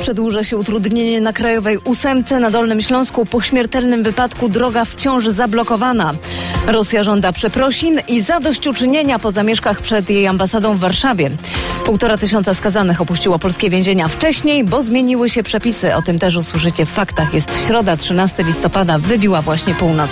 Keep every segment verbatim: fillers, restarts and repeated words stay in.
Przedłuża się utrudnienie na Krajowej Ósemce. Na Dolnym Śląsku po śmiertelnym wypadku droga wciąż zablokowana. Rosja żąda przeprosin i zadośćuczynienia po zamieszkach przed jej ambasadą w Warszawie. Półtora tysiąca skazanych opuściło polskie więzienia wcześniej, bo zmieniły się przepisy. O tym też usłyszycie w faktach. Jest środa, trzynastego listopada, wybiła właśnie północ.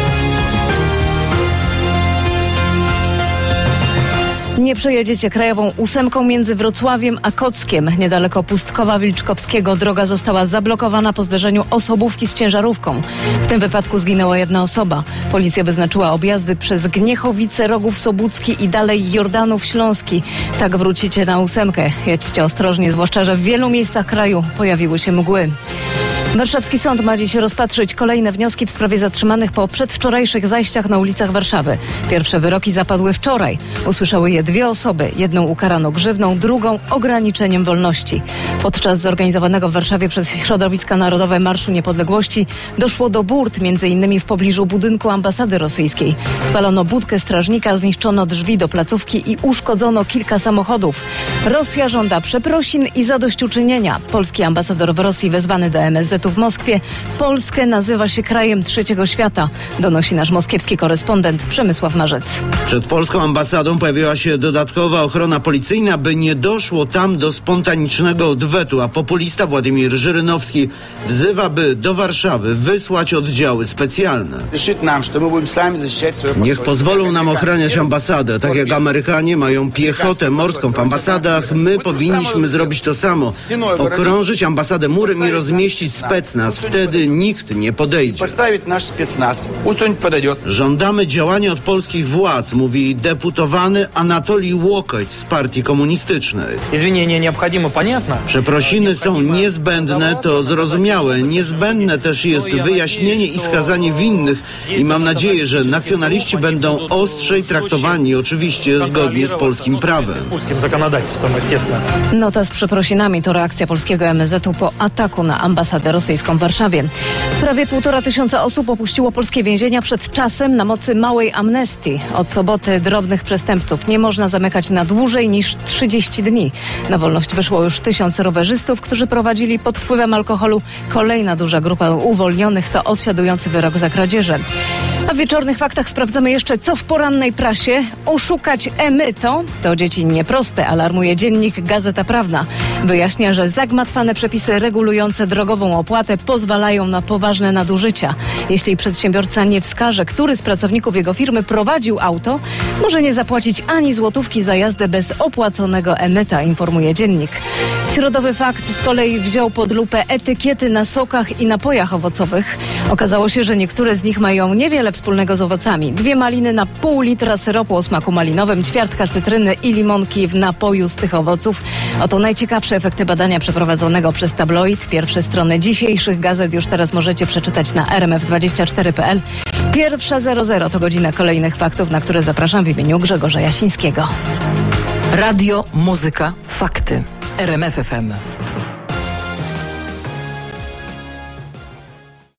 Nie przejedziecie Krajową Ósemką między Wrocławiem a Kockiem. Niedaleko Pustkowa Wilczkowskiego droga została zablokowana po zderzeniu osobówki z ciężarówką. W tym wypadku zginęła jedna osoba. Policja wyznaczyła objazdy przez Gniechowice, Rogów Sobócki i dalej Jordanów Śląski. Tak wrócicie na ósemkę. Jedźcie ostrożnie, zwłaszcza że w wielu miejscach kraju pojawiły się mgły. Warszawski sąd ma dziś rozpatrzyć kolejne wnioski w sprawie zatrzymanych po przedwczorajszych zajściach na ulicach Warszawy. Pierwsze wyroki zapadły wczoraj. Usłyszały je dwie osoby. Jedną ukarano grzywną, drugą ograniczeniem wolności. Podczas zorganizowanego w Warszawie przez środowiska narodowe Marszu Niepodległości doszło do burt, między innymi w pobliżu budynku ambasady rosyjskiej. Spalono budkę strażnika, zniszczono drzwi do placówki i uszkodzono kilka samochodów. Rosja żąda przeprosin i zadośćuczynienia. Polski ambasador w Rosji wezwany do M S Z w Moskwie Polskę nazywa się krajem trzeciego świata, donosi nasz moskiewski korespondent Przemysław Marzec. Przed polską ambasadą pojawiła się dodatkowa ochrona policyjna, by nie doszło tam do spontanicznego odwetu, a populista Władimir Żyrynowski wzywa, by do Warszawy wysłać oddziały specjalne. Niech pozwolą nam ochraniać ambasadę. Tak jak Amerykanie mają piechotę morską w ambasadach, my powinniśmy zrobić to samo. Okrążyć ambasadę murem i rozmieścić specnaz. Wtedy nikt nie podejdzie. Żądamy działania od polskich władz, mówi deputowany Anatolij Łokoć z Partii Komunistycznej. Przeprosiny są niezbędne, to zrozumiałe. Niezbędne też jest wyjaśnienie i skazanie winnych i mam nadzieję, że nacjonaliści będą ostrzej traktowani, oczywiście zgodnie z polskim prawem. Nota z przeprosinami to reakcja polskiego M S Z u po ataku na ambasadę rosyjską w Warszawie. Prawie półtora tysiąca osób opuściło polskie więzienia przed czasem na mocy małej amnestii. Od soboty drobnych przestępców nie można zamykać na dłużej niż trzydzieści dni. Na wolność wyszło już tysiąc rowerzystów, którzy prowadzili pod wpływem alkoholu. Kolejna duża grupa uwolnionych to odsiadujący wyrok za kradzieże. A w wieczornych faktach sprawdzamy jeszcze, co w porannej prasie. Oszukać e-myto to dzieci nieproste, alarmuje dziennik Gazeta Prawna. Wyjaśnia, że zagmatwane przepisy regulujące drogową opłatę pozwalają na poważne nadużycia. Jeśli przedsiębiorca nie wskaże, który z pracowników jego firmy prowadził auto, może nie zapłacić ani złotówki za jazdę bez opłaconego e-myta, informuje dziennik. Środowy fakt z kolei wziął pod lupę etykiety na sokach i napojach owocowych. Okazało się, że niektóre z nich mają niewiele wspólnego z owocami. Dwie maliny na pół litra syropu o smaku malinowym, ćwiartka cytryny i limonki w napoju z tych owoców. Oto najciekawsze efekty badania przeprowadzonego przez tabloid. Pierwsze strony dzisiejszych gazet już teraz możecie przeczytać na r m f dwadzieścia cztery kropka p l. Pierwsza zero zero to godzina kolejnych faktów, na które zapraszam w imieniu Grzegorza Jasińskiego. Radio, muzyka, fakty. R M F F M.